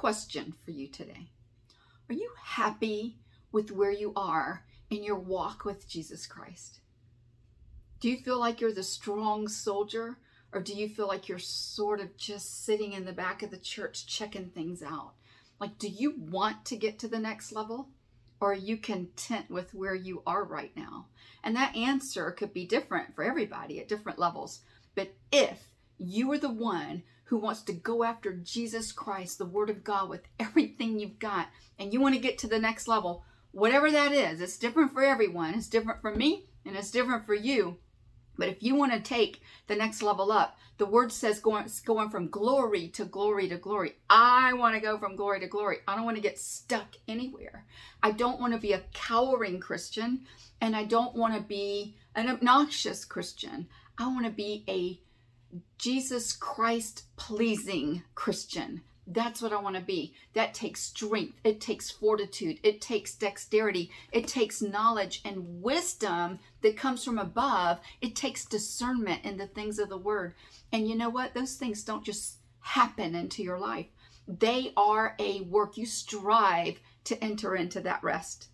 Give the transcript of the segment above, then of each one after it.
question for you today. Are you happy with where you are in your walk with Jesus Christ? Do you feel like you're the strong soldier, or do you feel like you're sort of just sitting in the back of the church checking things out? Like, do you want to get to the next level, or are you content with where you are right now? And that answer could be different for everybody at different levels. But if you are the one who wants to go after Jesus Christ, the Word of God, with everything you've got, and you want to get to the next level, whatever that is, it's different for everyone. It's different for me, and it's different for you. But if you want to take the next level up, the word says going from glory to glory to glory. I want to go from glory to glory. I don't want to get stuck anywhere. I don't want to be a cowering Christian, and I don't want to be an obnoxious Christian. I want to be a Jesus Christ pleasing Christian. That's what I want to be. That takes strength. It takes fortitude. It takes dexterity. It takes knowledge and wisdom that comes from above. It takes discernment in the things of the Word. And you know what? Those things don't just happen into your life. They are a work. You strive to enter into that rest.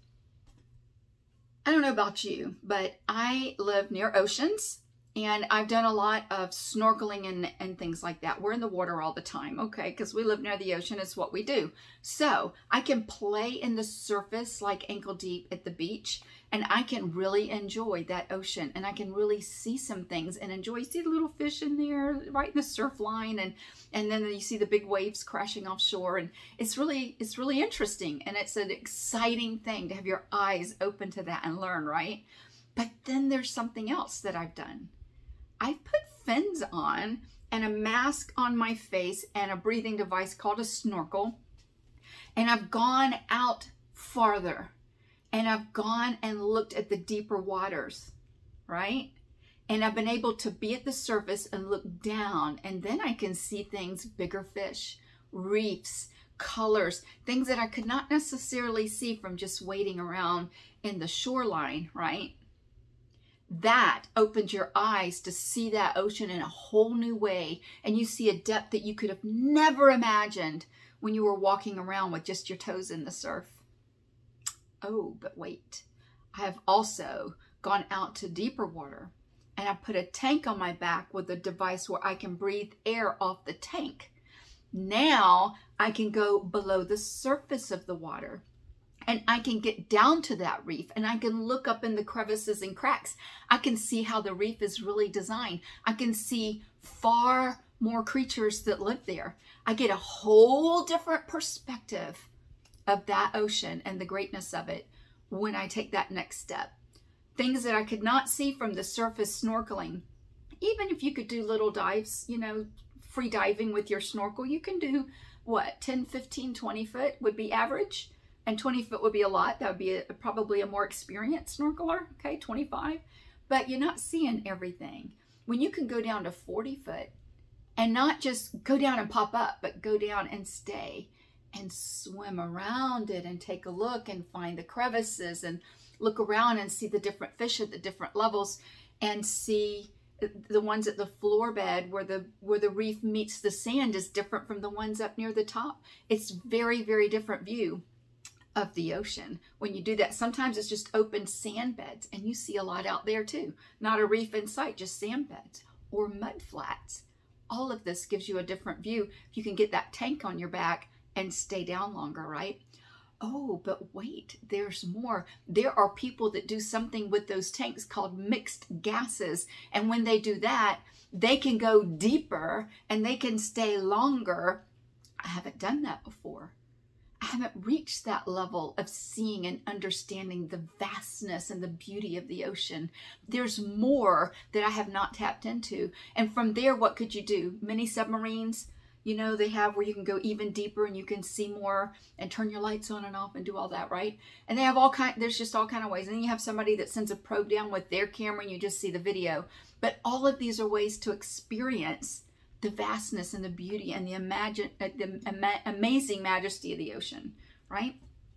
I don't know about you, but I live near oceans. And I've done a lot of snorkeling and things like that. We're in the water all the time, okay? Because we live near the ocean. It's what we do. So I can play in the surface like ankle deep at the beach. And I can really enjoy that ocean. And I can really see some things and enjoy. You see the little fish in there, right in the surf line. And then you see the big waves crashing offshore. And it's really interesting. And it's an exciting thing to have your eyes open to that and learn, right? But then there's something else that I've done. I put fins on and a mask on my face and a breathing device called a snorkel. And I've gone out farther. And I've gone and looked at the deeper waters, right? And I've been able to be at the surface and look down. And then I can see things, bigger fish, reefs, colors, things that I could not necessarily see from just wading around in the shoreline, right? That opens your eyes to see that ocean in a whole new way. And you see a depth that you could have never imagined when you were walking around with just your toes in the surf. Oh, but wait. I have also gone out to deeper water, and I put a tank on my back with a device where I can breathe air off the tank. Now I can go below the surface of the water. And I can get down to that reef, and I can look up in the crevices and cracks. I can see how the reef is really designed. I can see far more creatures that live there. I get a whole different perspective of that ocean and the greatness of it when I take that next step. Things that I could not see from the surface snorkeling. Even if you could do little dives, free diving with your snorkel, you can do what, 10, 15, 20 foot would be average. And 20 foot would be a lot. That would be probably a more experienced snorkeler, okay, 25. But you're not seeing everything. When you can go down to 40 foot and not just go down and pop up, but go down and stay and swim around it and take a look and find the crevices and look around and see the different fish at the different levels and see the ones at the floor bed where the reef meets the sand is different from the ones up near the top. It's very, very different view of the ocean when you do that. Sometimes it's just open sand beds, and you see a lot out there too. Not a reef in sight, just sand beds or mud flats. All of this gives you a different view. You can get that tank on your back and stay down longer, right? Oh, but wait, there's more. There are people that do something with those tanks called mixed gases. And when they do that, they can go deeper and they can stay longer. I haven't done that before. I haven't reached that level of seeing and understanding the vastness and the beauty of the ocean. There's more that I have not tapped into. And from there, what could you do? Mini submarines, they have where you can go even deeper and you can see more and turn your lights on and off and do all that, right? And they have there's just all kind of ways. And then you have somebody that sends a probe down with their camera and you just see the video. But all of these are ways to experience the vastness and the beauty and the amazing majesty of the ocean, right?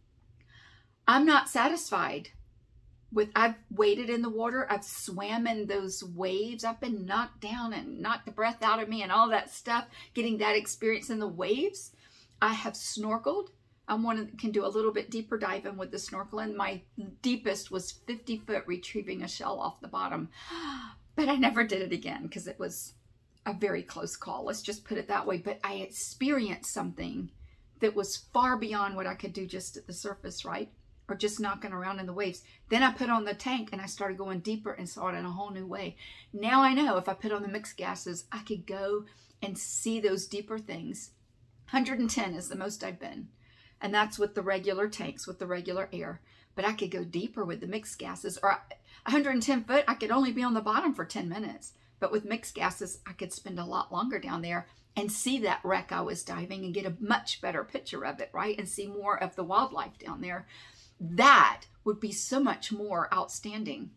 I'm not satisfied with, I've waded in the water, I've swam in those waves, I've been knocked down and knocked the breath out of me and all that stuff, getting that experience in the waves. I have snorkeled. I'm one that can do a little bit deeper diving with the snorkeling. My deepest was 50 foot retrieving a shell off the bottom. But I never did it again because it was a very close call. Let's just put it that way. But I experienced something that was far beyond what I could do just at the surface, right? Or just knocking around in the waves. Then I put on the tank and I started going deeper and saw it in a whole new way. Now I know if I put on the mixed gases, I could go and see those deeper things. 110 is the most I've been. And that's with the regular tanks, with the regular air. But I could go deeper with the mixed gases. Or 110 foot, I could only be on the bottom for 10 minutes. But with mixed gases, I could spend a lot longer down there and see that wreck I was diving and get a much better picture of it, right? And see more of the wildlife down there. That would be so much more outstanding.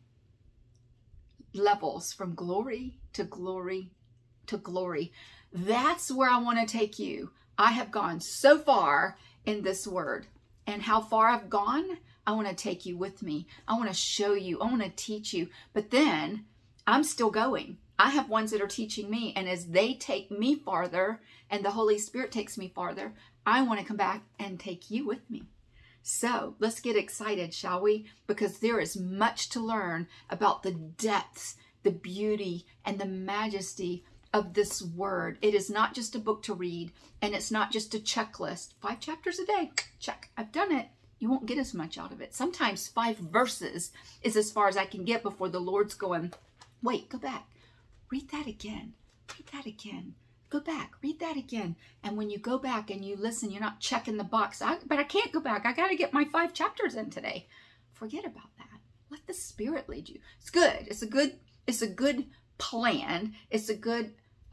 Levels from glory to glory to glory. That's where I want to take you. I have gone so far in this word. And how far I've gone, I want to take you with me. I want to show you. I want to teach you. But then I'm still going. I have ones that are teaching me. And as they take me farther and the Holy Spirit takes me farther, I want to come back and take you with me. So let's get excited, shall we? Because there is much to learn about the depths, the beauty, and the majesty of this word. It is not just a book to read, and it's not just a checklist. 5 chapters a day, check, I've done it. You won't get as much out of it. Sometimes 5 verses is as far as I can get before the Lord's going, wait, go back, read that again, read that again. Go back, read that again. And when you go back and you listen, you're not checking the box. But I can't go back. I got to get my 5 chapters in today. Forget about that. Let the Spirit lead you. It's good. It's a good plan. It's a good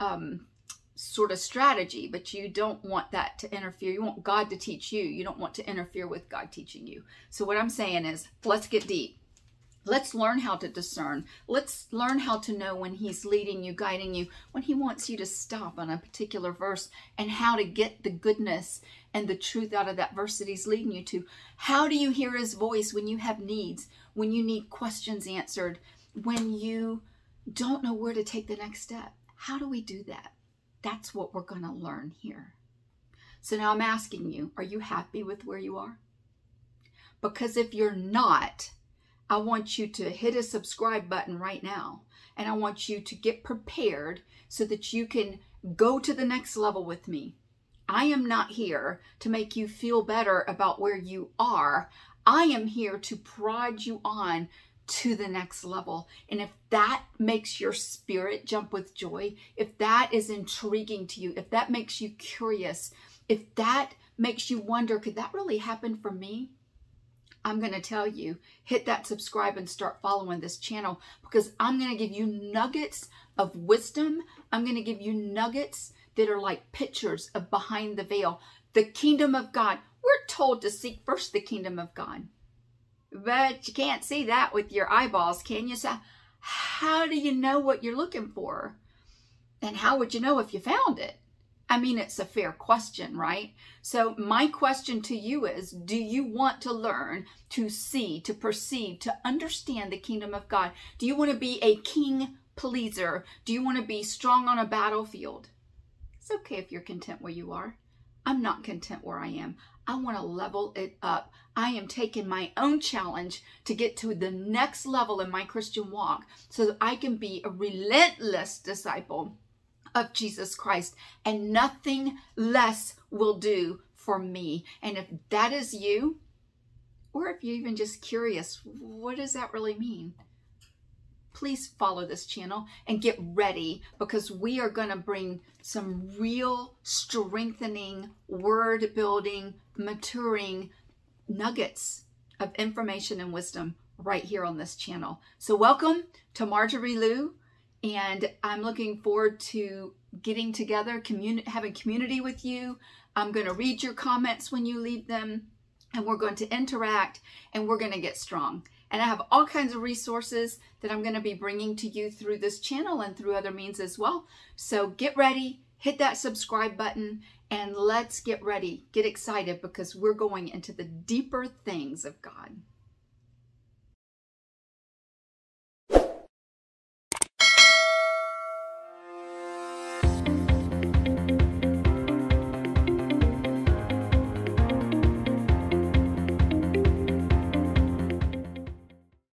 sort of strategy, but you don't want that to interfere. You want God to teach you. You don't want to interfere with God teaching you. So what I'm saying is, let's get deep. Let's learn how to discern. Let's learn how to know when he's leading you, guiding you, when he wants you to stop on a particular verse, and how to get the goodness and the truth out of that verse that he's leading you to. How do you hear his voice when you have needs, when you need questions answered, when you don't know where to take the next step? How do we do that? That's what we're going to learn here. So now I'm asking you, are you happy with where you are? Because if you're not, I want you to hit a subscribe button right now. And I want you to get prepared so that you can go to the next level with me. I am not here to make you feel better about where you are. I am here to prod you on to the next level. And if that makes your spirit jump with joy, if that is intriguing to you, if that makes you curious, if that makes you wonder, could that really happen for me? I'm going to tell you, hit that subscribe and start following this channel, because I'm going to give you nuggets of wisdom. I'm going to give you nuggets that are like pictures of behind the veil. The kingdom of God. We're told to seek first the kingdom of God. But you can't see that with your eyeballs, can you? So how do you know what you're looking for? And how would you know if you found it? I mean, it's a fair question, right? So my question to you is, do you want to learn to see, to perceive, to understand the kingdom of God? Do you want to be a king pleaser? Do you want to be strong on a battlefield? It's okay if you're content where you are. I'm not content where I am. I want to level it up. I am taking my own challenge to get to the next level in my Christian walk so that I can be a relentless disciple of Jesus Christ, and nothing less will do for me. And if that is you, or if you're even just curious, what does that really mean? Please follow this channel and get ready, because we are going to bring some real strengthening, word building, maturing nuggets of information and wisdom right here on this channel. So welcome to Marjorie Liu. And I'm looking forward to getting together, having community with you. I'm going to read your comments when you leave them, and we're going to interact, and we're going to get strong. And I have all kinds of resources that I'm going to be bringing to you through this channel and through other means as well. So get ready, hit that subscribe button, and let's get ready, get excited, because we're going into the deeper things of God.